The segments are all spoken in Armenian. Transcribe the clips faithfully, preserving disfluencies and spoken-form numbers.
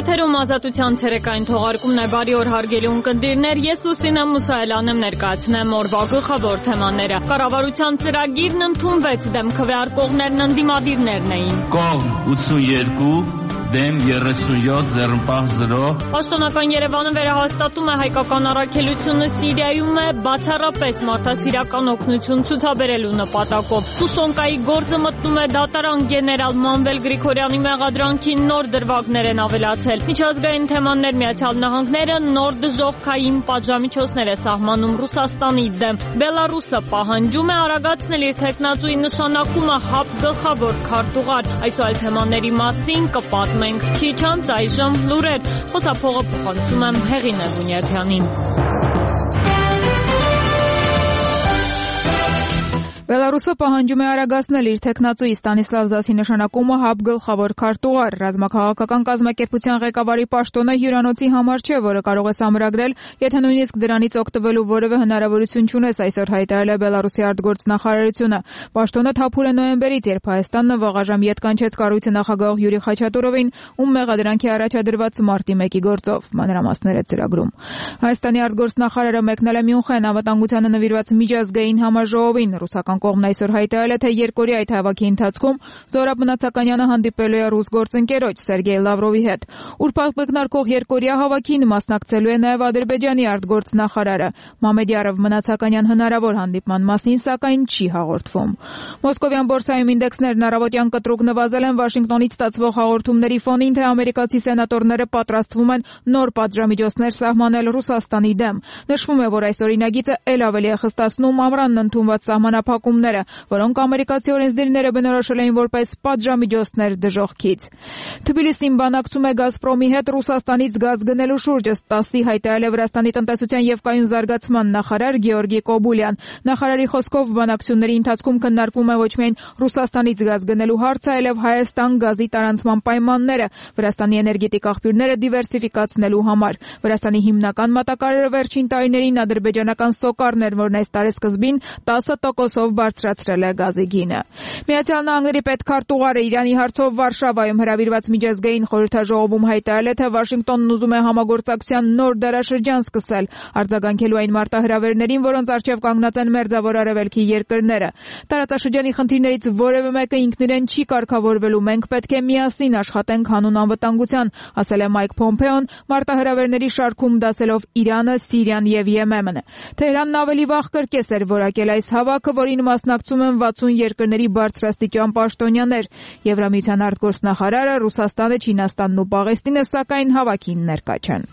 Եթերում ազատության ցերեկային թողարկումն է, բարի օր հարգելի ունկնդիրներ, ես Լուսինե Մուսայելյանն եմ, ներկայացնեմ օրվա գլխավոր թեմաները։ Կառավարության ծրագիրն ընդունվեց, դեմ քվեարկողներն ընդդիմադիրներն էին։ Կողմ ութսունյոթ, դեմ երեսունյոթ, ձեռնպահ զրո։ Պաշտոնական Երևանը վերահաստատում է հայկական առաքելությունը Սիրիայում է բացառապես մարդասիրական օգնություն ցուցաբերելու նպատակով։ Սուսոնկայի գործը մտնում է դատարան, գեներալ Մանվել Գրիգորյանի մեղադրանքին նոր դրվագներ են ավելացել։ Միջազգային թեմաներ, Միացյալ Նահանգները նոր դժոխքային պատժամիջոցներ է սահմանում Ռուսաստանի դեմ։ Բելարուսը պահանջում է արագացնել իր թեկնածուի նշանակումը ՀԱՊ գլխավոր քարտուղար։ Այսօր այլ թեմաների մասին կպատմենք քիչ անց, այժմ լուրեր։ Խոսափողը փոխանցում եմ Հեղինե Բունյաթյանին։ Բելարուսը պահանջում է արագացնել իր թեկնածուի Ստանիսլավ Զասի նշանակումը ՀԱՊ գլխավոր քարտուղար։ Ռազմաքաղաքական կազմակերպության ղեկավարի պաշտոնը հյուրանոցի համար չէ, որը կարող է սամրագրել, եթե նույնիսկ դրանից օգտվելու որևէ հնարավորություն չունես, այսօր հայտարարել է Բելարուսի արտգործնախարարությունը։ Պաշտոնը թափուր է նոյեմբերից, երբ Հայաստանը վաղաժամ ետ կանչեց կառույցի նախագահ Յուրի Խաչատուրովին, ում մեղադրանքի առաջադրված մարտի մեկի գործով։ Մանրամասներ է ծրագրում։ Հայաստանի արտգործնախարարը մեկնել է Մյունխեն անվտանգությանը նվիրված միջազգային համաժողովին։ Ռուսական կողմն այսօր հայտարարել է, թե երկօրյա այդ հավաքի ընթացքում Զորաբ Մնացականյանը հանդիպելու է ռուս գործընկերոջ Սերգեյ Լավրովի հետ։ Ուրբաթ մեկնարկող երկօրյա հավաքին մասնակցելու է նաև Ադրբեջանի արտգործնախարարը։ Մամեդյարով Մնացականյան հնարավոր հանդիպման մասին, սակայն չի հաղորդվում։ Մոսկովյան բորսայում ինդեքսներն առավոտյան կտրուկ նվազել են Վաշինգտոնից ստացվող հաղորդումների ֆոնին, թե ամերիկացի սենատորները պատրաստվում են նոր պատժամիջոցներ սահմանել Ռուսաստանի դեմ։ Նշվում է, որ այս օրինագիծը ել ավելի է խստացնում ամռանն ընդունված սահմանափակումները, որոնք ամերիկացի օրենսդիրները բնորոշել էին որպես պատժամիջոցներ դժոխքից։ Թբիլիսին բանակցում է Գազպրոմի հետ Ռուսաստանից գազ գնելու շուրջը, ՏԱՍՍ-ի հայտարարել է Վրաստանի տնտեսության եւ կայուն զարգացման նախարար Գեորգի Կոբուլյան։ Նախարարի խոսքով բանակցությունների ընթացքում քննարկվում է ոչ միայն Ռուսաստանից գազ գնելու հարցը, այլև Հայաստան գազի տարանցման պայմանները, Վրաստանի էներգետիկ աղբյուրները դիվերսիֆիկացնելու համար։ Վրաստանի հիմնական մատակարարը վերջին տարիներին ադրբեջանական սոկարն էր, որն այս տարեսկզբին տասը տոկոսով բարձրացրել է գազի գինը։ Միացյալ Նահանգների պետքարտուղարը Իրանի հարցով Վարշավայում հրավիրված միջազգային խորհրդաժողովում հայտարարել է, թե Վաշինգտոնն ուզում է համագործակցության նոր դարաշրջան սկսել, արձագանքելու այն մարտահրավերներին, որոնց առջև կանգնած են Մերձավոր Արևելքի երկրները։ Տարածաշրջանի խնդիրներից որևէ մեկը ինքնիրեն չի կարգավորվելու, մենք պետք է միասին աշխատենք հանուն անվտանգության, ասել է Մայք Փոմփեոն, մարտահրավերների շարքում դասելով Իրանը, Սիրիան եւ Եմենը։ Թեհրանն ավելի վաղ կրկես էր որակել այս հավաքը, որին մասնակցում են վաթսուն երկրների բարձրաստիճան պաշտոնյաներ։ Եվրամիության արտգործնախարարը, Ռուսաստանը, Չինաստանն ու Պաղեստինը սակայն հավաքին ներկա չեն։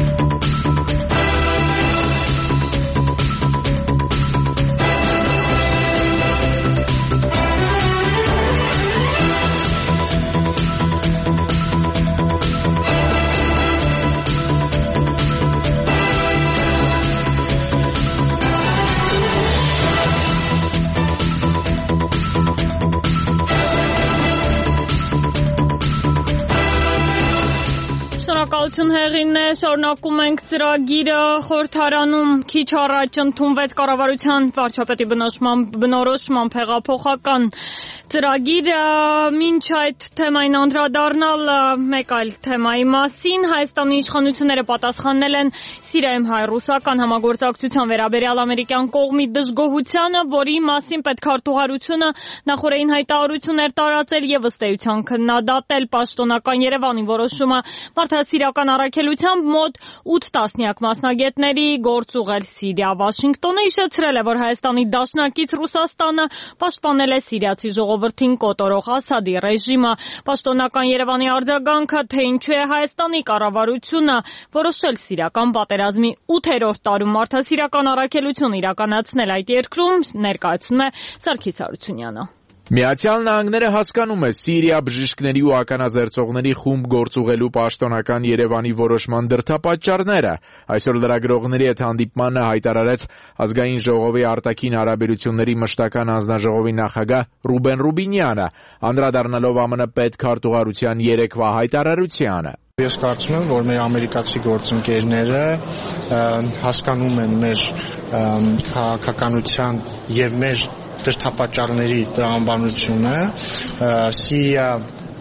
Շնորհակալություն Հեղինե, շարունակում ենք ծրագիրը խորհրդարանում քիչ առաջ ընդունվեց կառավարության վարչապետի բնորոշմամբ հեղափոխական ծրագիր, մինչ այդ թեմային անդրադառնալ մեկ այլ թեմայի մասին, Հայաստանի իշխանությունները պատասխանել են Սիրիայում հայ-ռուսական համագործակցության վերաբերյալ ամերիկյան կողմի դժգոհությանը, որի մասին պետքարտուղարությունը նախորդին հայտարարություններ տարածել եւ ըստ էության քննադատել պաշտոնական Երևանի որոշումը մարդասիրական առաքելությամբ մոտ ութ տասնյակ մասնագետների գործ ուղղել Սիրիա։ Վաշինգտոնը հիշեցրել է, որ Հայաստանի դաշնակից Ռուսաստանը պաշտպանել է սիրիացի ժողովրդին կոտորող Ասադի ռեժիմը։ Պաշտոնական Երևանի արձագանքը, թե ինչու է Հայաստանի կառավարությունը որոշել սիրիական պատերազմի ութերորդ տարում մարդասիրական առաքելություն իրականացնել այդ երկրում, ներկայացնում է Սարգիս Հարությունյանը։ Միացյալ Նահանգները հասկանում է Սիրիա բժիշկների ու ականաձերծողների խումբ գործուղելու պաշտոնական Երևանի որոշման դրդապատճառները։ Այսօր լրագրողների հետ հանդիպմանը հայտարարեց Ազգային ժողովի արտաքին հարաբերությունների մշտական անձնաժողովի նախագահ Ռուբեն Ռուբինյանը, անդրադառնալով ԱՄՆ պետքարտուղարության երեկվա հայտարարությանը։ Ես կարծում եմ, որ մեր ամերիկացի գործընկերները հասկանում են մեր քաղաքականության եւ մեր դրդապատճառների տրամաբանությունը, Սիրիա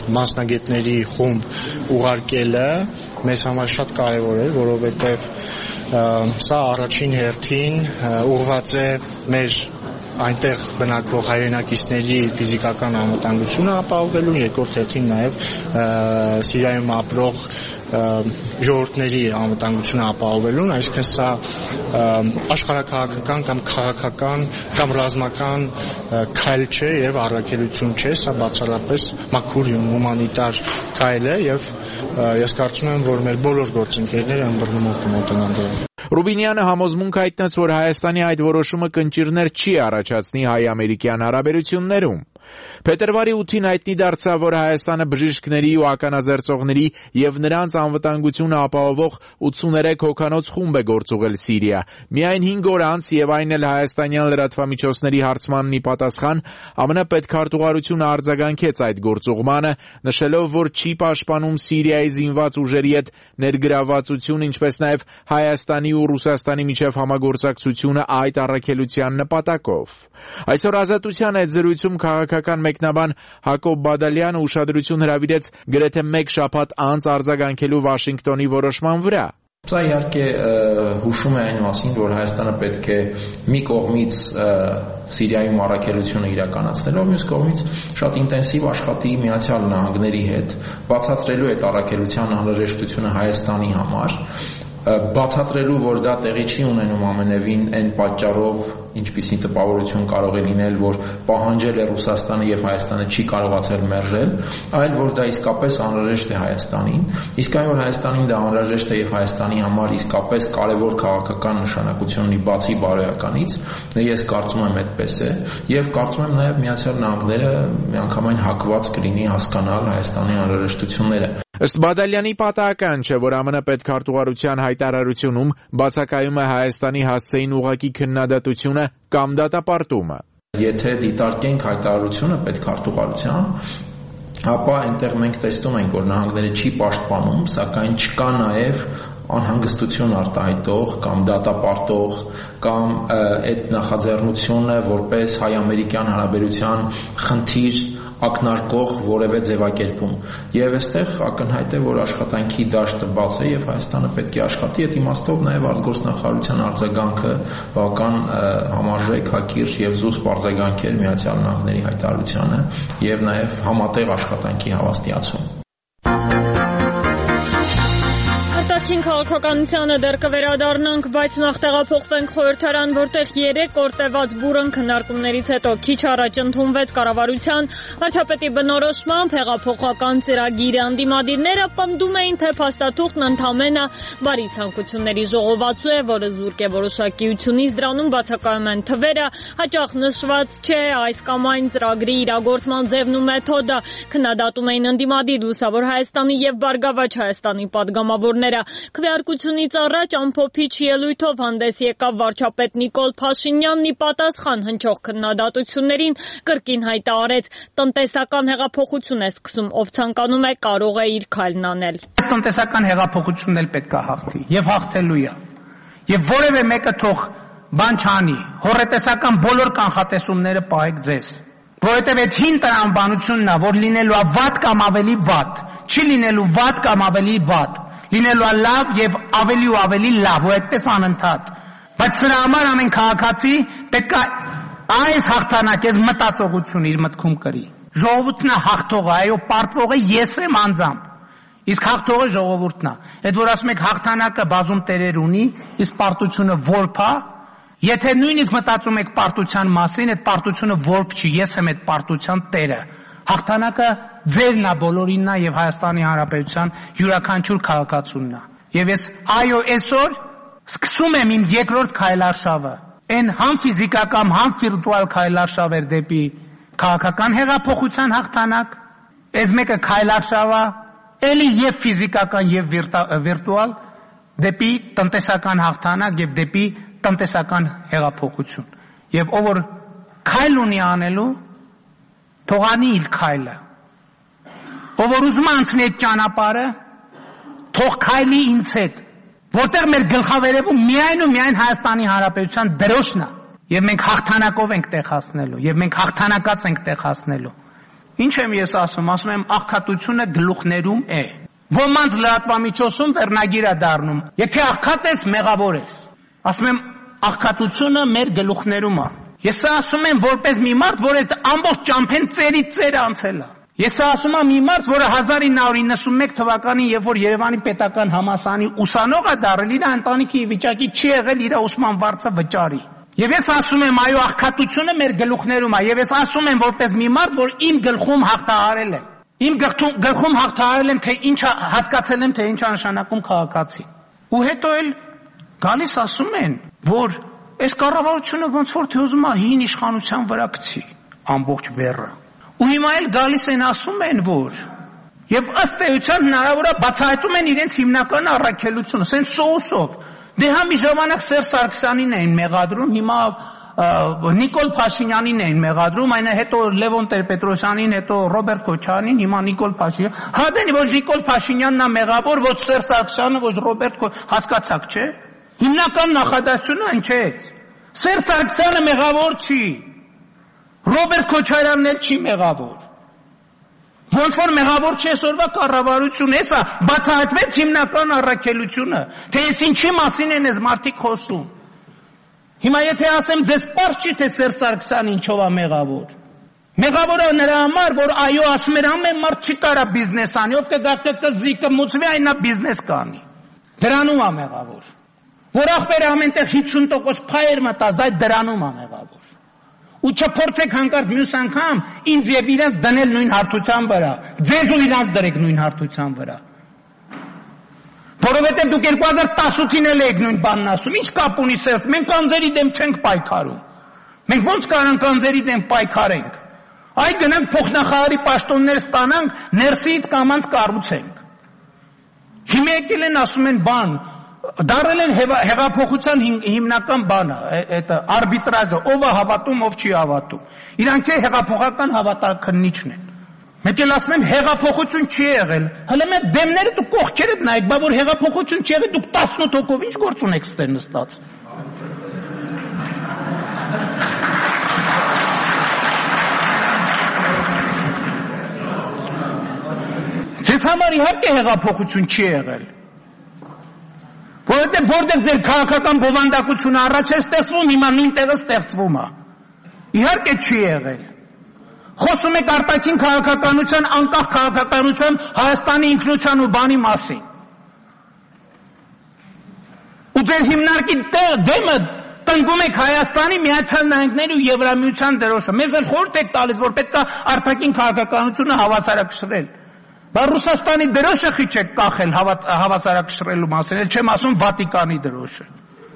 մասնագետների խումբ ուղարկելը մեզ համար շատ կարևոր էր, որովհետև սա առաջին հերթին ուղղված է մեր այնտեղ բնակվող հայրենակիցների ֆիզիկական անվտանգությունը ապահովելուն, երկրորդ հերթին նաև Սիրիայում ապրող ժողովուրդների անվտանգությունը ապահովելուն, այսինքն սա աշխարհաքաղաքական կամ քաղաքական կամ ռազմական քայլ չէ եւ առաքելություն չէ, սա բացառապես մաքուր հումանիտար քայլ է եւ ես կարծում եմ, որ մեր բոլոր գործընկերները ըմբռնումով կմոտենան դրան։ Ռուբինյանը համոզմունք հայտնեց, որ Հայաստանի այդ որոշումը կնճիռներ չի առաջացնի հայ-ամերիկյան հարաբերություններում։ Փետրվարի ութին հայտնի դարձավ, որ Հայաստանը բժիշկների ու ականազերծողների եւ նրանց անվտանգությունը ապահովող ութսուներեք հոգանոց խումբ է գործուղել Սիրիա։ Միայն հինգ օր անց եւ այն էլ հայաստանյան լրատվամիջոցների հարցմանն ի պատասխան ԱՄՆ պետքարտուղարությունը արձագանքեց այդ գործուղմանը, նշելով, որ չի պաշտպանում Սիրիայի զինված ուժերի հետ ներգրավվածություն, ինչպես նաեւ Հայաստանի ու Ռուսաստանի միջև համագործակցությունը այդ առաքելության նպատակով։ Այսօր Ազատության այդ զրույցում քաղաքական մեկնաբան Հակոբ Բադալյանը ուշադրություն հրավիրեց գրեթե մեկ շաբաթ անց արձագանքելու Վաշինգտոնի որոշման վրա։ Սա իհարկե հուշում է այն մասին, որ Հայաստանը պետք է մի կողմից Սիրիայում առաքելությունը իրականացնելով, մյուս կողմից շատ ինտենսիվ աշխատի Միացյալ Նահանգների հետ, բացատրելու այդ առաքելության անհրաժեշտությունը Հայաստանի համար, բացատրելու, որ դա տեղի չի ունենում ամենևին այն պատճառով, ինչպիսի տպավորություն կարող է լինել, որ պահանջել է Ռուսաստանը եւ Հայաստանը չի կարողացել մերժել, այլ որ դա իսկապես անհրաժեշտ է Հայաստանին, իսկ այն որ Հայաստանին դա անհրաժեշտ է եւ Հայաստանի համար իսկապես կարևոր քաղաքական նշանակություն ունի բացի բարոյականից, ես կարծում եմ այդպես է եւ կարծում եմ նաեւ Միացյալ Նահանգները միանգամայն հակված կլինի հասկանալ Հայաստանի անհրաժեշտությունները։ Ըստ Բադալյանի պատահական չէ, որ ԱՄՆ պետքարտուղարության հայտարարությունում բացակայում է Հայաստանի հասցեին ուղղակի քննադատությունը կամ դատապարտումը։ Եթե դիտարկենք հայտարարությունը պետքարտուղարության, ապա այնտեղ մենք տեսնում ենք, որ նահանգները չի պաշտպանում, սակայն չկա նաև անհանգստություն արտահայտող կամ դատապարտող կամ այդ նախաձեռնությունը որպես հայ-ամերիկյան հարաբերության խնդիր ակնարկող որևէ ձևակերպում։ Եվ այստեղ ակնհայտ է, որ աշխատանքի դաշտը բաց է եւ Հայաստանը պետք է աշխատի այդ իմաստով նաեւ արտգործնախարարության արձագանքը բավական համարժեք, հակիրճ եւ զուսպ արձագանք էր Միացյալ Նահանգների հայտարարությանը եւ նաեւ համատեղ աշխատանքի հավաստիացում։ Արտաքին քաղաքականությանը դեռ կվերադառնանք, բայց նախ տեղափոխվենք խորհրդարան, որտեղ երեք օր տևած բուրըն քննարկումներից հետո քիչ առաջ ընդունվեց կառավարության վարչապետի բնորոշմամբ հեղափոխական ծրագիրը։ Անդիմադիրները պնդում էին, թե փաստաթուղթն ընդամենը բարի ցանկությունների ժողովածու է, որը զուրկ է որոշակիությունից, դրանում բացակայում են թվերը, հաճախ նշված չէ այս կամ այն ծրագրի իրագործման ձևն ու մեթոդը։ Քննադատում էին անդիմադիր Լուսավոր Հայաստանի եւ Բարգավաճ Հայաստանի падգամավորները։ Քվեարկությունից առաջ ամփոփիչ ելույթով հանդես եկավ վարչապետ Նիկոլ Փաշինյանն ի պատասխան հնչող քննադատություններին կրկին հայտարարեց տնտեսական հեղափոխություն է սկսում, ով ցանկանում է կարող է իր քայլն անել։ Տնտեսական հեղափոխությունն էլ պետք է հաղթի եւ հաղթելու է։ Եվ որևէ մեկը թող բան չանի, հորետեսական բոլոր կանխատեսումները պահեք ձեզ։ Որովհետեւ այդ հին տրամաբանությունն է, որ լինելու է վատ կամ ավելի վատ, չի լինելու վատ կամ ավելի վատ, լինելու է լավ եւ ավելի ու ավելի լավ, ու այդպես անընդհատ։ Բայց սրա համար ամեն քաղաքացի պետք է այս հաղթանակից մտածողություն իր մտքում կրի։ Ժողովուրդն է հաղթողը, այո, պարտվողը ես եմ անձամբ, իսկ հաղթողը ժողովուրդն է։ Այդ որ ասում եք հաղթանակը բազում տերեր ունի, իսկ պարտությունը որբ է, եթե նույնիսկ մտածում եք պարտության մասին, այդ պարտությունը որբ չի, ես եմ այդ պարտության տերը։ Հաղթանակը ձերն է, բոլորինն է եւ Հայաստանի Հանրապետության յուրաքանչյուր քաղաքացունն է։ Եվ ես այո այսօր սկսում եմ իմ երկրորդ քայլարշավը։ Այն համ ֆիզիկական, համ վիրտուալ քայլարշավ էր դեպի քաղաքական հեղափոխության հաղթանակ, այս մեկը քայլարշավ է, ելի եւ ֆիզիկական եւ վիրտուալ դեպի տնտեսական հաղթանակ եւ դեպի տնտեսական հեղափոխություն։ Եվ ով որ քայլ ունի անելու, թողանի իր քայլը։ Ով որ ուզում է անցնի այդ ճանապարհը, թող քայլի ինձ հետ, որտեղ մեր գլխավերևում միայն ու միայն Հայաստանի Հանրապետության դրոշն է, եւ մենք հաղթանակով ենք տեղ հասնելու, եւ մենք հաղթանակած ենք տեղ հասնելու։ Ինչ եմ ես ասում, ասում եմ աղքատությունը գլուխներում է։ Ոմանց լրատվամիջոցում վերնագիր է դառնում։ Եթե աղքատ ես, մեղավոր ես։ Ասում եմ աղքատությունը մեր գլուխներում է։ Ես ասում եմ որպես մի մարդ, որ այդ ամբողջ ճամփեն ծերից ծեր անցել է։ Ես ասում եմ մի մարդ, որը հազար ինը հարյուր իննսունմեկ թվականին, երբ որ Երևանի պետական համալսարանի ուսանող է դառել, իր ընտանիքի վիճակի չի եղել իր ուսման վարձը վճարի։ Եվ ես ասում եմ, այո, աղքատությունը մեր գլուխներում է, եւ ես ասում եմ որպես մի մարդ, որ իմ գլխում հաղթահարել եմ։ Իմ գլխում հաղթահարել եմ, թե ինչ հասկացել եմ, թե ինչ է նշանակում քաղաքացի։ Ու հետո էլ գալիս ասում են, որ այս կառավարությունը ոնց որ թե ուզում է հին իշխանության վրա գցի ամբողջ բեռը։ Ու հիմա էլ գալիս են ասում են, որ եւ ըստ էության հնարավոր է բացահայտում են իրենց հիմնական առաքելությունը, ասեն սոուսով։ Դե հա մի ժամանակ Սերժ Սարգսյանին էին մեղադրում, հիմա Նիկոլ Փաշինյանին էին մեղադրում, այնա հետո Լևոն Տեր-Պետրոսյանին, հետո Ռոբերտ Քոչարյանին, հիմա Նիկոլ Փաշինյան։ Հա դե ոչ Նիկոլ Փաշինյանն է մեղավոր, ոչ Սերժ Սարգսյանը, ոչ Ռոբերտ Քոչարյանը, հասկացաք, չէ՞։ Հիմնական նախադասությունը այն չէ։ Սերժ Սարգսյանը մեղավոր չի։ Ռոբերտ Քոչարյանն էլ չի մեղավոր։ Ոնց որ մեղավոր չի այսօրվա կառավարությունը, հեսա բացահայտվեց հիմնական առաքելությունը, թե ես ինչի մասին են այս մարդիկ խոսում։ Հիմա եթե ասեմ ձեզ պարզ չի, թե Սերժ Սարգսյանը ինչով է մեղավոր։ Մեղավոր է նրա համար, որ այո ասում էր ամեն մարդ չի կարա բիզնես անի, ով կգա կզի կմուծվի, այն նա բիզնես կանի։ Դրանում է մեղավոր։ Որ ախպերը ամենտեղ հիսուն տոկոս փայեր մտա, այդ դրանում է մեղավոր։ Ու չփորձեք հանկարծ մյուս անգամ ինձ եւ իրենց դնել նույն հարթության վրա։ Ձեզ ու իրենց դրեք նույն հարթության վրա։ Որովհետեւ դուք երկու հազար տասութին էլ եք նույն բանն ասում։ Ինչ կապ ունի Սերժ, մենք կանձերի դեմ չենք պայքարում։ Մենք ո՞նց կարանք կանձերի դեմ պայքարենք։ Այ գնանք փոխնախարարի պաշտոններ ստանանք, ներսից կամանց կառուցենք։ Հիմա եկել են ասում են բան, դարել են հեղափոխության հիմնական բանը, այդ արբիտրաժը, ով է հավատում, ով չի հավատում։ Իրանք չէ հեղափոխական հավատաքննիչն են։ Մեկ էլ ասում են հեղափոխություն չի եղել։ Հələ մեր դեմները դուք կողքերդ նայեք, բա որ հեղափոխություն չի եղել, դուք տասնութ հոգով ինչ գործ ունեք ստե նստած։ Ձեզ համար իհարկե հեղափոխություն չի եղել։ Որովհետև որտեղ ձեր քաղաքական բովանդակությունը առաջ է ստեղծվում, հիմա նույն տեղը ստեղծվում է։ Իհարկե չի եղել։ Խոսում եք արտաքին քաղաքականության, անկախ քաղաքականության, Հայաստանի ինքնության ու բանի մասին։ Ու ձեր հիմնարկի դեմը տնկում եք Հայաստանի Միացյալ Նահանգների ու Եվրամիության դրոշը։ Մեզ էլ խորհուրդ եք տալիս, որ պետք է արտաքին քաղաքականությունը հավասարակշռել։ Բա Ռուսաստանի դրոշը խիչ եք կախել հավասարակշռելու մասին, էլ չեմ ասում Վատիկանի դրոշը։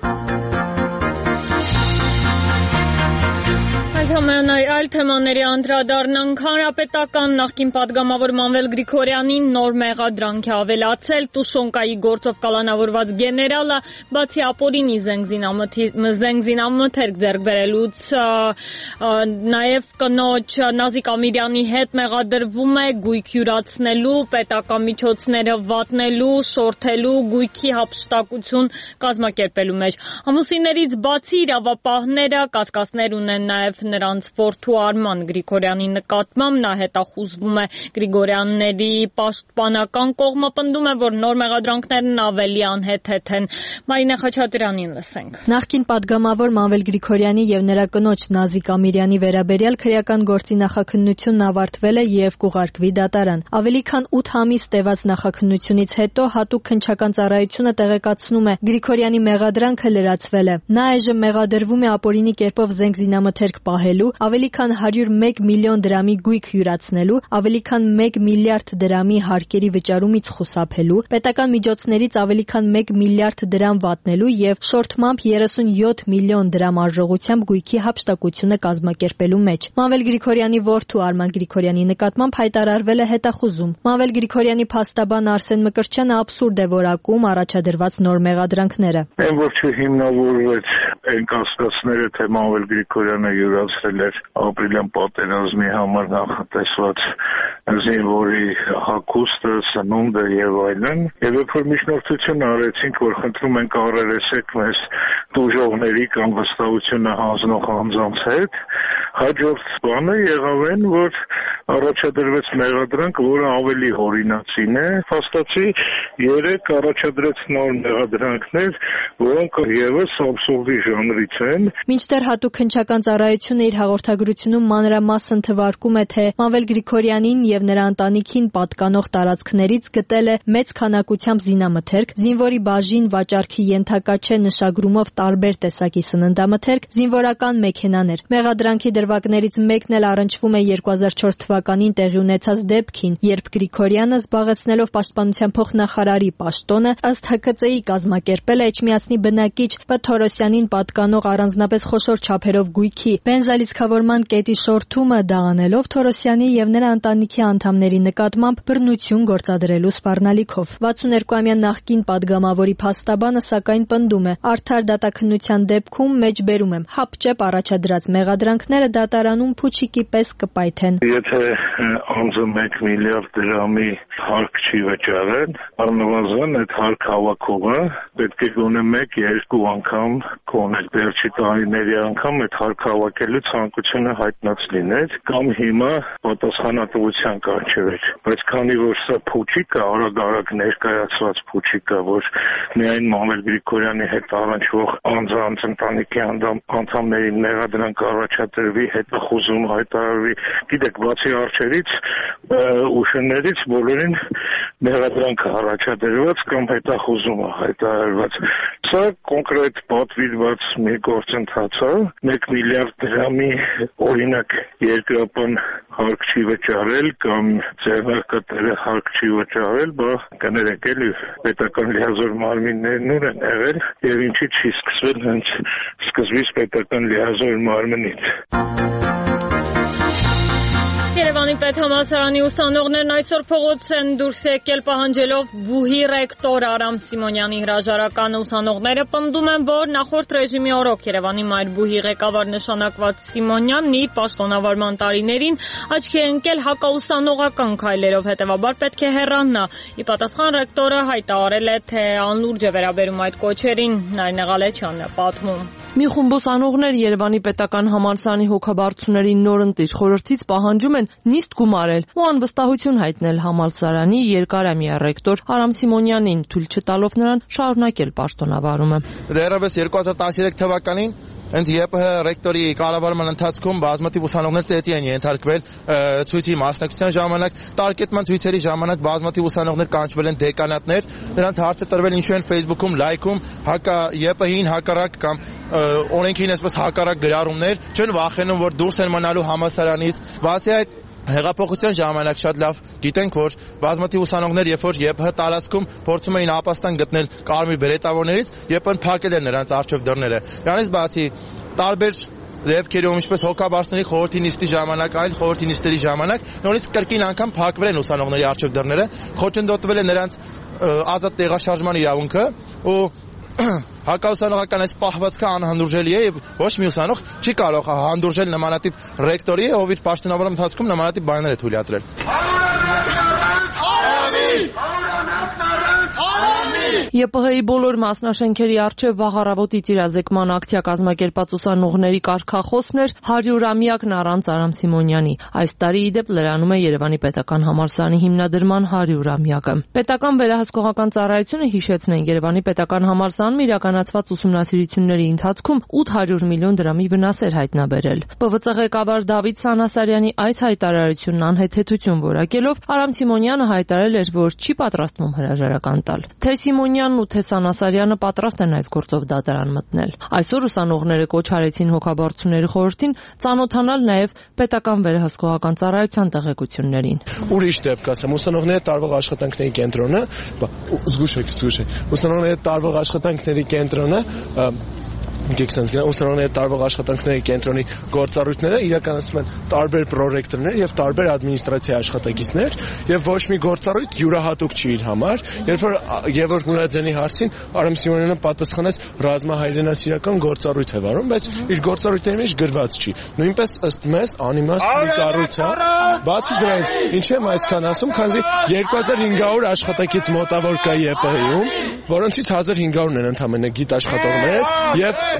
Այլ թեմաների անդրադառնանք հանրապետական նախկին պատգամավոր Մանվել Գրիգորյանին նոր մեղադրանք է ավելացել Տուշոնկայի գործով կալանավորված գեներալը բացի ապօրինի զենգզինամթերք ձեռք բերելուց նաև կնոջ Նազիկ Ամիրյանի հետ մեղադրվում է գույք յուրացնելու, պետական միջոցները վատնելու, շորթելու, գույքի հափշտակություն կազմակերպելու մեջ։ Ամուսիններից բացի իրավապահները կասկածներ ունեն նաև նրանց որդու Արման Գրիգորյանի նկատմամբ, նա հետախուզվում է Գրիգորյանների պաշտպանական կողմը պնդում է, որ նոր մեղադրանքներն ավելի անհեթեթ են։ Մարինե Խաչատրյանին լսենք։ Նախկին պատգամավոր Մանվել Գրիգորյանի եւ նրա կնոջ Նազիկ Ամիրյանի վերաբերյալ քրեական գործի նախաքննությունն ավարտվել է եւ կուղարկվի դատարան։ Ավելի քան ութ ամիս տևած նախաքննությունից հետո հատուկ քննչական ծառայությունը տեղեկացնում է Գրիգորյանի մեղադրանքը լրացվել է։ Նա այժմ մեղադրվում է ապօրինի կերպով զենգզինամթերք պահելու, ավելի քան հարյուր մեկ միլիոն դրամի գույք յուրացնելու, ավելի քան մեկ միլիարդ դրամի հարկերի վճարումից խուսափելու, պետական միջոցներից ավելի քան մեկ միլիարդ դրամ վատնելու եւ շորթմամբ երեսունյոթ միլիոն դրամ արժողությամբ գույքի հափշտակությունը կազմակերպելու մեջ։ Մանվել Գրիգորյանի որդու Արման Գրիգորյանի նկատմամբ հայտարարվել է հետախուզում։ Մանվել Գրիգորյանի փաստաբան Արսեն Մկրտչյանը աբսուրդ է որակում առաջադրված նոր մեղադրանքները։ Այն որ չհիմնավորվեց այն կասկածները, թե Մանվել Գրիգորյանը յուրացրել էր ապրիլյան պատերազմի համար նախատեսված զինվորի հագուստը, սնունդը եւ այլն, եւ երբ որ միջնորդություն արեցինք, որ խնդրում ենք առերեսեք մեզ դժողների կամ վստահությունը հանձնող անձանց հետ, հաջորդ բանը եղավ այն, որ առաջադրվեց մեղադրանք, որը ավելի հորինացին է, փաստացի երեք առաջադրեց նոր մեղադրանքներ, որոնք եւս абսուրդի ժանրից են։ Մինչդեռ հատուկ քննչական ծառայությունը իր հաղորդագրությունում մանրամասն թվարկում է, թե Մանվել Գրիգորյանին եւ նրա ընտանիքին պատկանող տարածքներից գտել է մեծ քանակությամբ զինամթերք, զինվորի բաժին վաճառքի ենթակա չէ նշագրումով տարբեր տեսակի սննդամթերք, զինվորական մեքենաներ։ Մեղադրանքի դրվագներից մեկն էլ առնչվում է երկու հազար չորս թվականին տեղի ունեցած դեպքին, երբ Գրիգորյանը զբաղեցնելով պաշտպանության փոխնախարարի պաշտոնը ըստ Հ K C-ի կազմակերպել է Էջմիածնի բնակիչ Բ Թորոսյանին պատկանող առանձնապես խոշոր չափերով գույքի բենզալիցքավորման կետի շորթումը դա անելով Թորոսյանի եւ նրա ընտանիքի անդամների նկատմամբ բռնություն գործադրելու սպառնալիքով։ վաթսունհերկուամյա նախկին падգամավորի փաստաբանը սակայն պնդում է, արդար դատաքննության դեպքում մեջբերում եմ հապճեպ առաջադրած մեղադրանքները դատարանում փուչիկի պես կպայթեն։ Եթե անձը մեկ միլիարդ դրամի հարկ չի վճարել, առնվազն այդ հարկ հավաքողը պետք է գոնե մեկ երկու անգամ կոնել վերջի տարիների անգամ այդ հարկ հավաքելու ցանկությունը հայտնած լիներ կամ հիմա պատասխանատվության կանչվեր, բայց քանի որ սա փուչիկ է, արագ-արագ ներկայացված փուչիկ է, որ միայն Մանվել Գրիգորյանի հետ առնչվող անձանց ընտանիքի անդամների մեղադրանք առաջադրվի, հետախուզում հայտարարվի, գիտեք, բացի արչերից ու շներից բոլորին մեղադրանք առաջադրված կամ հետախուզում հայտարարված։ Սա կոնկրետ պատվիրված մի գործընթաց է, մեկ միլիարդ դրամի օրինակ երկրապան հարկ չի վճարել կամ ձեռնարկատերը հարկ չի վճարել, բա կներեք էլի պետական լիազոր մարմիններն ուր են եղել եւ ինչի չի սկսվել հենց սկզբից պետական լիազոր մարմնից։ Երևանի պետհամալսարանի ուսանողներն այսօր փողոց են դուրս եկել պահանջելով բուհի ռեկտոր Արամ Սիմոնյանի հրաժարականը։ Ուսանողները պնդում են, որ նախորդ ռեժիմի օրոք Երևանի մայրբուհի ղեկավար նշանակված Սիմոնյանն իր պաշտոնավարման տարիներին աչքի է ընկել հակաուսանողական քայլերով, հետևաբար պետք է հեռանա։ Ի պատասխան ռեկտորը հայտարարել է, թե անլուրջ է վերաբերում այդ կոչերին։ Նարինե Ղալեչյանն է պատմում։ Մի խումբ ուսանողներ Երևանի պետական համալսարանի հոգաբարձուների նորընտիր խորհրդից պահանջում են նիստ գումարել ու անվստահություն հայտնել համալսարանի երկարամյա ռեկտոր Արամ Սիմոնյանին, թույլ չտալով նրան շարունակել պաշտոնավարումը։ Դեռևս երկու հազար տասներեք թվականին հենց Ե P H ռեկտորի կառավարման ընթացքում բազմաթիվ ուսանողներ ծեծի են ենթարկվել ցույցի մասնակցության ժամանակ, տարկետման ցույցերի ժամանակ բազմաթիվ ուսանողներ կանչվել են դեկանատներ, նրանց հարցը տրվել ինչու են Facebook-ում, լայքում, հակա Ե P H-ին հակառակ կամ օրենքին այսպես հակառակ գրառումներ, չեն վախենում, որ դուրս են մնալու համալսարանից։ Բացի այդ հեղափոխության ժամանակ շատ լավ գիտենք, որ բազմաթիվ ուսանողներ, երբ որ Ե P H տարածքում փորձում էին ապաստան գտնել կարմիր բերետավորներից, Ե P H-ն փակել էր նրանց առջև դռները։ Դրանից բացի տարբեր դեպքերում, ինչպես հոգաբարձների խորհրդի նիստի ժամանակ, այլ խորհրդի նիստերի ժամանակ, նորից կրկին անգամ փակվել են ուսանողների առջև դռները, խոչընդոտվել է նրանց ազատ տեղաշարժման իրավունքը ու հակաուսանողական այս պահվածքը անհանդուրժելի է եւ ոչ մի ուսանող չի կարող հանդուրժել նմանատիպ ռեկտորի, ով իր պաշտոնավարման ընթացքում նմանատիպ բաներ է թույլատրել։ Ե P H-ի բոլոր մասնաշենքերի առջև վաղ առավոտից իրազեկման ակցիա կազմակերպած ուսանողների կարգախոսն էր հարյուրամյակն առանց Արամ Սիմոնյանի։ Այս տարի ի դեպ լրանում է Երևանի պետական համալսարանի հիմնադրման հարյուրամյակը։ Պետական վերահսկողական ծառայությունը հիշեցնեն, Երևանի պետական համալսարանում իրականացված ուսումնասիրությունների ընթացքում ութ հարյուր միլիոն դրամի վնաս էր հայտնաբերել։ P V C ղեկավար Դավիթ Սանասարյանի այս հայտարարությունն անհեթեթություն որակելով Արամ Սիմոնյանը հայտարարել էր, որ չի պատրաստվում հրաժարական տալ։ Թե Սիմոնյանն ու թե Սանասարյանը պատրաստ են այս գործով դատարան մտնել։ Այսօր ուսանողները կոչ արեցին հոգաբարձուների խորհրդին ծանոթանալ նաև պետական վերահսկողական ծառայության տեղեկություններին։ Ուրիշ դեպք ասեմ, ուսանողները տարվող աշխատանքների կենտրոնը, զգուշ եք, զգուշ եք։ Ուսանողները տարվող աշխատանքների կենտրոնը ուսանողների տարվող աշխատանքների կենտրոնի գործառույթները իրականացնում են տարբեր պրոռեկտորներ եւ տարբեր ադմինիստրացիայի աշխատակիցներ եւ ոչ մի գործառույթ յուրահատուկ չի իր համար, երբ որ Գևորգ Մուրադյանի հարցին Արամ Սիմոնյանը պատասխանեց ռազմահայրենասիրական գործառույթ է վարում, բայց իր գործառույթների մեջ գրված չի։ Նույնպես ըստ մեզ անիմաստ մի կառույց է։ Բացի դրանից, ինչ եմ այսքան ասում, քանզի երկու հազար հինգ հարյուր աշխատակից մոտավոր կա Ե P H-ում, որոնցից հազար հինգ հարյուրն են ընդամենը գիտաշխատողներ եւ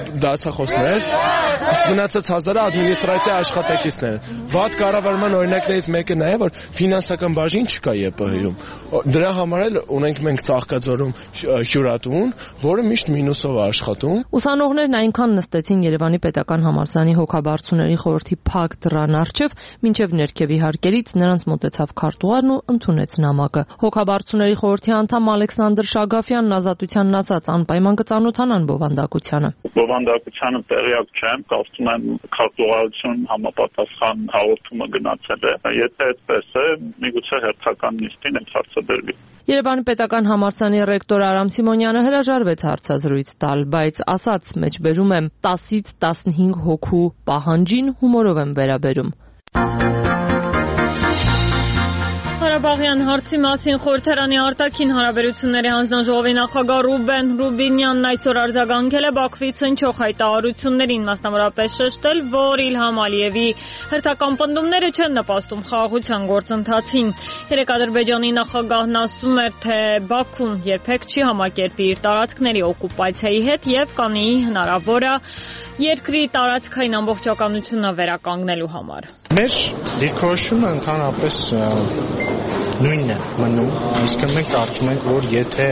դասախոսներ, իսկ մնացած հազարը ադմինիստրացիա աշխատակիցներ։ Վատ կառավարման օրինակներից մեկը նա է, որ ֆինանսական բաժին չկա ԵՊՀ-ում։ Դրա համար էլ ունենք մենք Ծաղկաձորում հյուրատուն, որը միշտ մինուսով է աշխատում։ Ուսանողներն այնքան նստեցին Երևանի պետական համալսարանի հոգաբարձուների խորհրդի փակ դռան առջև, մինչև ներքևի հարկերից նրանց մոտեցավ քարտուղարն ու ընդունեց նամակը։ Հոգաբարձուների խորհրդի անդամ Ալեքսանդր Շագաֆյանն ազատությանն ասաց անպայման կծանոթանան բովանդակությանը։ Բովանդակությանը տեղյակ չեմ, կարծում եմ քարտուղարություն համապատասխան հաղորդումը գնացել է։ Եթե այդպես է, միգուցե հերթական նիստին ընդհանրացվի։ Երևանի պետական համալսարանի ռեկտոր Արամ Սիմոնյանը հրաժարվեց հարցազրույց տալ, բայց ասաց մեջբերում եմ տասից տասնհինգ հոգու պահանջին հումորով եմ վերաբերում։ Ղարաբաղյան հարցի մասին Խորհրդարանի արտաքին հարաբերությունների հանձնաժողովի նախագահ Ռուբեն Ռուբինյանն այսօր արձագանքել է Բաքվից հնչող հայտարարություններին, մասնավորապես շեշտել, որ Իլհամ Ալիևի հերթական պնդումները չեն նպաստում խաղաղության գործընթացին։ Երեկ Ադրբեջանի նախագահն ասում էր, թե Բաքուն երբեք չի համակերպի իր տարածքների օկուպացիայի հետ եւ կանի հնարավորը երկրի տարածքային ամբողջականությունը վերականգնելու համար։ Մեր դիրքորոշումը ընդհանրապես նույնն է մնում, այսինքն մենք կարծում ենք, որ եթե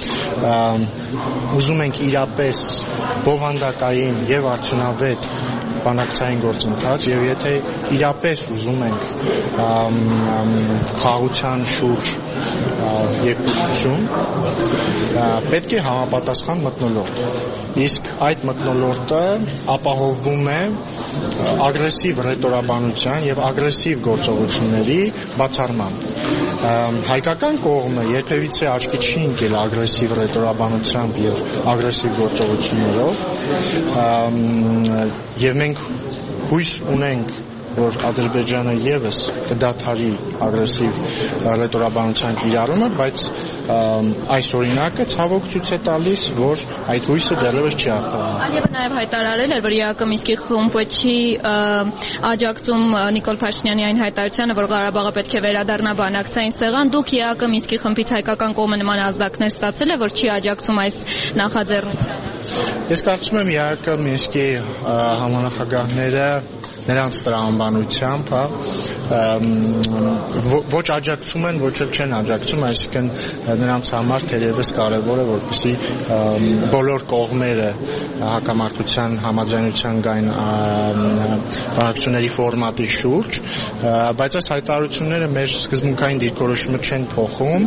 ուզում ենք իրապես բովանդակային եւ արդյունավետ բանակցային գործընթաց եւ եթե իրապես ուզում ենք խաղաղության շուրջ երկուսություն, պետք է համապատասխան մթնոլորտ։ Իսկ այդ մթնոլորտը ապահովվում է ագրեսիվ ռետորաբանության եւ ագրեսիվ գործողությունների բացառմամբ։ Հայկական կողմը երբևիցե աչքի չի ընկել ագրեսիվ ռետորաբանությամբ եւ ագրեսիվ գործողություններով, եւ մենք հույս ունենք, որ Ադրբեջանը եւս կդադարի ագրեսիվ ռետորաբանության կիրառումը, բայց այս օրինակը ցավոք ցույց է տալիս, որ այդ հույսը դեռևս չի արտահայտվում։ Ալիևը նաև հայտարարել էր, որ ԵԱԿ Մինսկի խումբը չի աջակցում Նիկոլ Փաշինյանի այն հայտարարությանը, որ Ղարաբաղը պետք է վերադառնա բանակցային սեղան։ Դուք ԵԱԿ Մինսկի խմբից հայկական կողմը նման ազդակներ ստացել է, որ չի աջակցում այս նախաձեռնությանը։ Ես կարծում եմ ԵԱԿ Մինսկի համանախագահները նրանց տրամաբանությամբ, ոչ աջակցում են, ոչ էլ չեն աջակցում, այսինքն նրանց համար թերևս կարևոր է, որպեսզի բոլոր կողմերը հակամարտության համաձայնության գային բանակցությունների ֆորմատի շուրջ, բայց այս հայտարարությունները մեր սկզբունքային դիրքորոշումը չեն փոխում։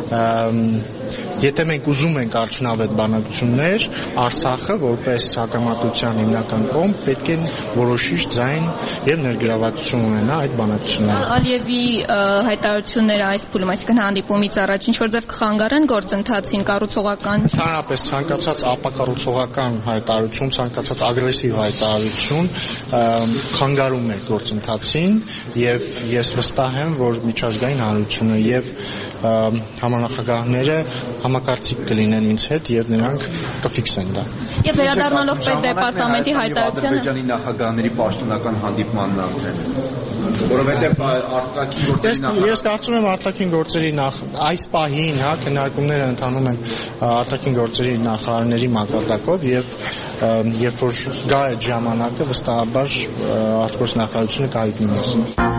Եթե մենք ուզում ենք արդյունավետ բանակցություններ, Արցախը որպես հակամարտության հիմնական կողմ պետք է որոշիչ ձայն եւ ներգրավվածություն ունենա այդ բանակցություններում։ Ալիևի հայտարարությունները այս փուլում, այսինքն հանդիպումից առաջ ինչ որ ձև կխանգարեն գործընթացին, կառուցողական։ Ընդհանրապես ցանկացած ապակառուցողական հայտարարություն, ցանկացած ագրեսիվ հայտարարություն խանգարում է գործընթացին եւ ես վստահ եմ, որ միջազգային հանրությունը եւ համանախագահները համակարծիք կլինեն ինձ հետ եւ նրանք կֆիքսեն դա։ Եվ վերադառնալով պետդեպարտամենտի հայտարարությանը Ադրբեջանի նախագահների պաշտոնական հանդիպմանն արդեն, որովհետեւ արտաքին գործերի Ես կարծում եմ արտաքին գործերի նախ այս պահին, հա, քննարկումները ընթանում են արտաքին գործերի նախարարների մակարդակով եւ երբ որ գա այդ ժամանակը վստահաբար արտգործնախարարությունը կհայտնի մեզ։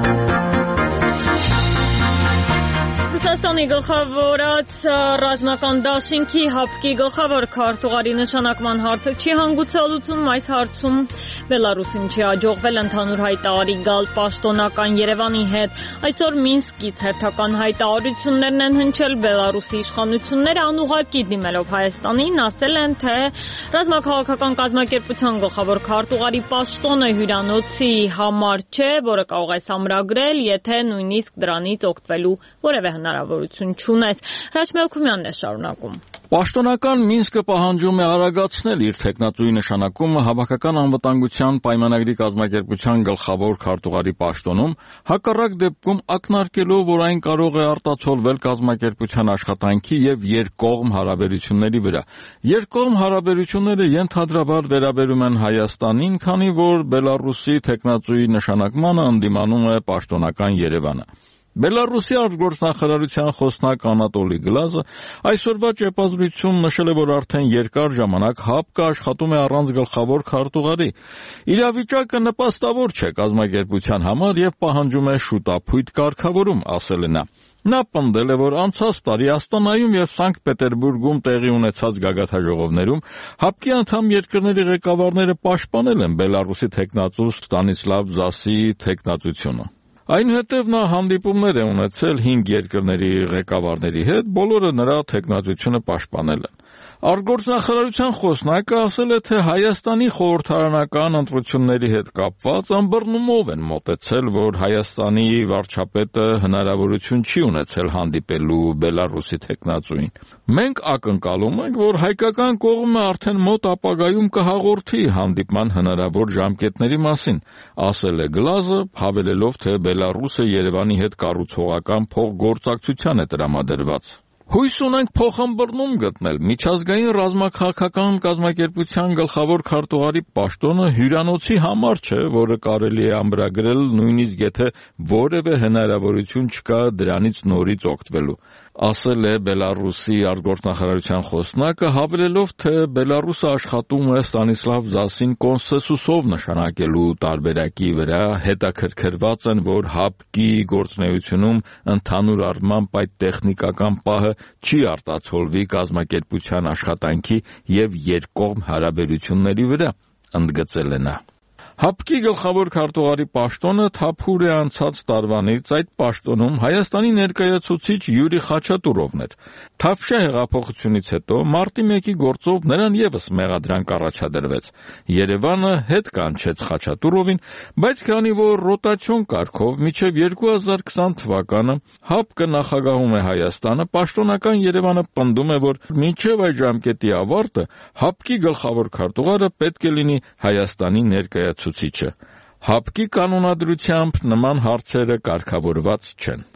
Ռուսաստանի գլխավորած ռազմական դաշինքի ՀԱՊԿ-ի գլխավոր քարտուղարի նշանակման հարցը չի հանգուցալուծում, այս հարցում Բելարուսին չի հաջողվել ընդհանուր հայտարարի գալ պաշտոնական Երևանի հետ։ Այսօր Մինսկից հերթական հայտարարություններն են հնչել Բելարուսի իշխանությունները անուղղակի դիմելով Հայաստանին, ասել են, թե ռազմաքաղաքական կազմակերպության գլխավոր քարտուղարի պաշտոնը հյուրանոցի համար չէ, որը կարող է սամրագրել, եթե նույնիսկ դրանից օգտվելու որևէ հնարավորություն չունես։ Հրաչ Մելքումյանն է շարունակում։ Պաշտոնական Մինսկը պահանջում է արագացնել իր թեկնածուի նշանակումը հավաքական անվտանգության պայմանագրի կազմակերպության գլխավոր քարտուղարի պաշտոնում, հակառակ դեպքում ակնարկելով, որ այն կարող է արտացոլվել կազմակերպության աշխատանքի եւ երկկողմ հարաբերությունների վրա։ Երկկողմ հարաբերությունները ենթադրաբար վերաբերում են Հայաստանին, քանի որ Բելարուսի թեկնածուի նշանակմանը ընդդիմանում է պաշտոնական Երևանը։ Բելարուսի արտգործնախարարության խոսնակ Անատոլի Գլազը այսօրվա ճեպազրույցում նշել է, որ արդեն երկար ժամանակ ՀԱՊԿ-ը աշխատում է առանց գլխավոր քարտուղարի։ Իրավիճակը նպաստավոր չէ կազմակերպության համար եւ պահանջում է շուտափույթ կարգավորում, ասել է նա։ Նա պնդել է, որ անցած տարի Աստանայում եւ Սանկտ Պետերբուրգում տեղի ունեցած գագաթաժողովներում ՀԱՊԿ-ի անդամ երկրների ղեկավարները պաշտպանել են Բելարուսի թեկնածու Ստանիսլավ Զասի թեկնածությունը։ Այնուհետև նա հանդիպումներ է ունեցել հինգ երկրների ղեկավարների հետ, բոլորը նրա թեկնածությունը պաշտպանել են։ Արտգործնախարարության խոսնակը ասել է, թե Հայաստանի խորհրդարանական ընտրությունների հետ կապված ըմբռնումով են մոտեցել, որ Հայաստանի վարչապետը հնարավորություն չի ունեցել հանդիպելու Բելարուսի թեկնածուին։ Մենք ակնկալում ենք, որ հայկական կողմը արդեն մոտ ապագայում կհաղորդի հանդիպման հնարավոր ժամկետների մասին, ասել է Գլազը, հավելելով, թե Բելարուսը Երևանի հետ կառուցողական փոխգործակցության է տրամադրված։ Հույս ունենք փոխըմբռնում գտնել։ Միջազգային ռազմաքաղաքական կազմակերպության գլխավոր քարտուղարի պաշտոնը հյուրանոցի համար չէ, որը կարելի է ամրագրել նույնիսկ եթե որևէ հնարավորություն չկա դրանից նորից օգտվելու, ասել է Բելարուսի արտգործնախարարության խոսնակը, հավելելով, թե Բելարուսը աշխատում է Ստանիսլավ Զասին կոնսենսուսով նշանակելու տարբերակի վրա, հետաքրքրված են, որ ՀԱՊԿ-ի գործունեությունում ընդհանուր առմամբ այդ տեխնիկական պահը չի արտացոլվի կազմակերպության աշխատանքի եւ երկկողմ հարաբերությունների վրա, ընդգծել է նա։ ՀԱՊԿ-ի գլխավոր քարտուղարի պաշտոնը թափուր է անցած տարվանից, այդ պաշտոնում Հայաստանի ներկայացուցիչ Յուրի Խաչատուրովն էր։ Թավշյա հեղափոխությունից հետո մարտի մեկի գործով նրան եւս մեղադրանք առաջադրվեց։ Երևանը հետ կանչեց Խաչատուրովին, բայց քանի որ ռոտացիոն կարգով մինչև երկու հազար քսան թվականը ՀԱՊԿ-ը նախագահում է Հայաստանը, պաշտոնական Երևանը պնդում է, որ մինչև այդ ժամկետի ավարտը ՀԱՊԿ-ի գլխավոր քարտուղարը պետք է լինի Հայաստանի ներկայացուցիչ ցուցիչը։ ՀԱՊԿ-ի կանոնադրությամբ նման հարցերը կարգավորված չեն։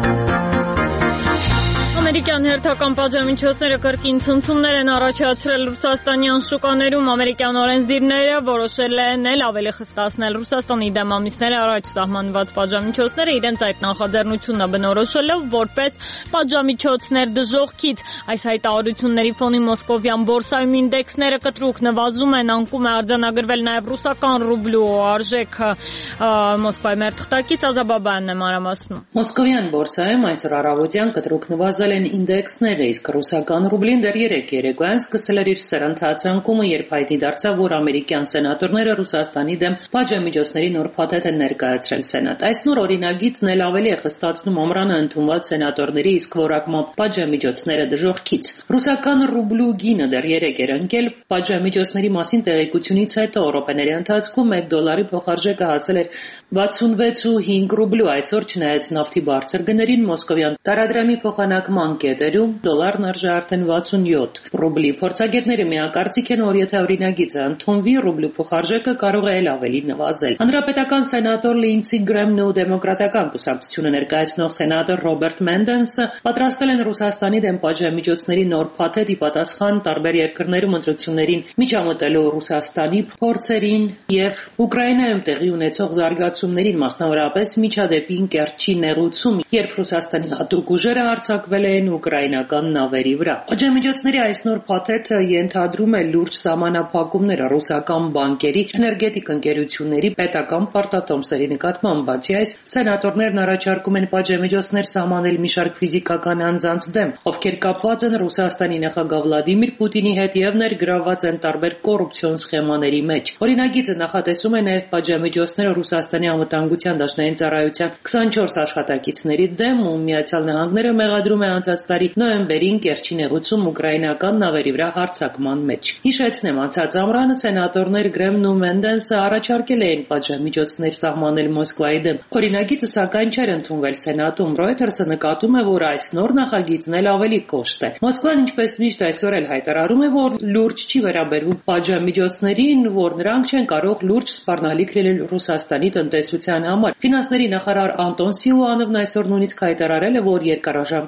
Ամերիկյան հերթական պատժամիջոցները կրկին ցնցումներ են առաջացրել ռուսաստանյան շուկաներում։ Ամերիկյան օրենսդիրները որոշել են էլ ավելի խստացնել Ռուսաստանի դեմ ամիսներ առաջ սահմանված պատժամիջոցները իրենց այդ նախաձեռնությունը բնորոշելով որպես պատժամիջոցներ դժոխքից։ Այս հայտարարությունների ֆոնին մոսկովյան բորսայում ինդեքսները կտրուկ նվազում են, անկում է արձանագրվել նաև ռուսական ռուբլու արժեքը։ Մոսկվայի մեր թղթակից Ազաբաբյանն է մանրամասնում։ Մոսկովյան բորսայում այսօր առավոտյան կտրուկ նվազել են ինդեքսները, իսկ ռուսական ռուբլին դեռ երեկ երեկոյան սկսել էր իր սրընթաց անկումը, երբ հայտնի դարձավ, որ ամերիկյան սենատորները Ռուսաստանի դեմ պատժամիջոցների նոր փաթեթ են ներկայացրել Սենատ։ Այս նոր օրինագիծն էլ ավելի է խստացնում ամռանը ընդունված սենատորների իսկ որակմամբ պատժամիջոցները դժոխքից։ Ռուսական ռուբլու գինը դեռ երեկ էր ընկել պատժամիջոցների մասին տեղեկությունից հետո րոպեների ընթացքում մեկ դոլարի փոխարժեքը հասել էր վաթսունվեց ու հինգ ռուբլու։ Այսօր չնայած նավթի բարձր գներին մոսկովյան տարադրամի փոխանակման կետերում դոլարն արժե արդեն վաթսունյոթ ռուբլի։ Փորձագետները միակարծիք են, որ եթե օրինագիծը ընդունվի, ռուբլու փոխարժեքը կարող է էլ ավելի նվազել։ Հանրապետական սենատոր Լինցի Գրեմն ու դեմոկրատական կուսակցությունը ներկայացնող սենատոր Ռոբերտ Մենդենսը պատրաստել են Ռուսաստանի դեմ պատժամիջոցների նոր փաթեթ ի պատասխան տարբեր երկրներում ընտրություններին միջամտելու Ռուսաստանի փորձերին եւ Ուկրաինայում տեղի ունեցող զարգացումներին, մասնավորապես միջադեպին Կերչի նեղուցում, երբ Ռուսաստանի հատուկ ուժերը հարձակվել են ուկրաինական նավերի վրա։ Պատժամիջոցների այս նոր փաթեթը ենթադրում է լուրջ սահմանափակումներ ռուսական բանկերի, էներգետիկ ընկերությունների, պետական պարտատոմսերի նկատմամբ։ Բացի այս, սենատորներն առաջարկում են պատժամիջոցներ սահմանել մի շարք ֆիզիկական անձանց դեմ, ովքեր կապված են Ռուսաստանի նախագահ Վլադիմիր Պուտինի հետ եւ ներգրավված են տարբեր կոռուպցիոն սխեմաների մեջ։ Օրինագիծը նախատեսում է նաեւ պատժամիջոցները Ռուսաստանի անվտանգության դաշնային ծառայության քսանչորս աշխատակիցների դեմ, ու Միացյալ Նահանգները մեղադրում է անցած տարի նոյեմբերին Կերչի նեղուցում ուկրաինական նավերի վրա հարձակման մեջ։ Հիշեցնեմ, անցած ամռանը սենատորներ Գրեմն ու Մենդենսը առաջարկել էին պատժամիջոցներ սահմանել Մոսկվայի դեմ։ Օրինագիծը սակայն չէր ընդունվել Սենատում։ Reuters-ը նկատում է, որ այս նոր նախագիծն էլ ավելի կոշտ է։ Մոսկվան, ինչպես միշտ, այսօր էլ հայտարարում է, որ լուրջ չի վերաբերվում պատժամիջոցներին, որ նրանք չեն կարող լուրջ սպառնալիք լինել Ռուսաստանի տնտեսության համար։ Ֆինանսների նախարար Անտոն Սիլուանովն այսօր նույնիսկ հայտարարել է, որ երկարաժամկետ կտրված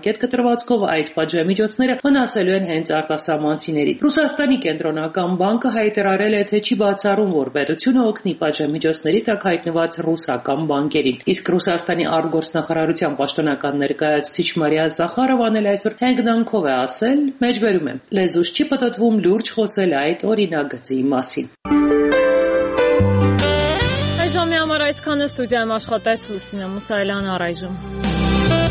կառավացքով այդ պատժամիջոցները վնասելու են հենց արտասահմանցիներին։ Ռուսաստանի կենտրոնական բանկը հայտարարել է, թե չի բացառում, որ պետությունը օգնի պատժամիջոցների տակ հայտնված ռուսական բանկերին։ Իսկ Ռուսաստանի արտգործնախարարության պաշտոնական ներկայացուցիչ Մարիա Զախարովան էլ այսօր հանգնանքով է ասել, մեջբերում է, լեզուս չի պտտվում լուրջ խոսել այդ օրինագծի մասին։ Այժմ համար այսքանը ստուդիայում աշխատեց Լուսինե Մուսայելյանը, առայժմ